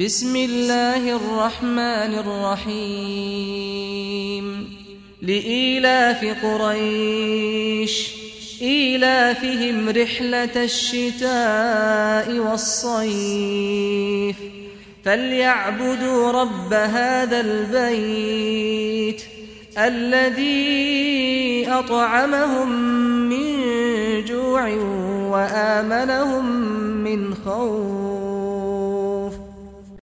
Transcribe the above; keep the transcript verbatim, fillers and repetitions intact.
بسم الله الرحمن الرحيم لإيلاف قريش إيلافهم رحلة الشتاء والصيف فليعبدوا رب هذا البيت الذي أطعمهم من جوع وآمنهم من خوف.